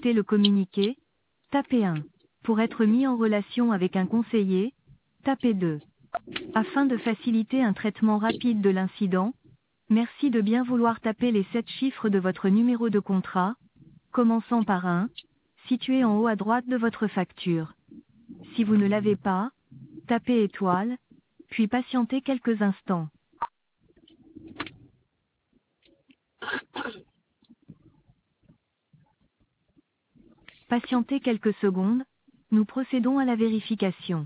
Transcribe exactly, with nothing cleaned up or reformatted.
souhaitez le communiquer, tapez un. Pour être mis en relation avec un conseiller, tapez deux. Afin de faciliter un traitement rapide de l'incident, merci de bien vouloir taper les sept chiffres de votre numéro de contrat, commençant par un, situé en haut à droite de votre facture. Si vous ne l'avez pas, tapez étoile, puis patientez quelques instants. Patientez quelques secondes, nous procédons à la vérification.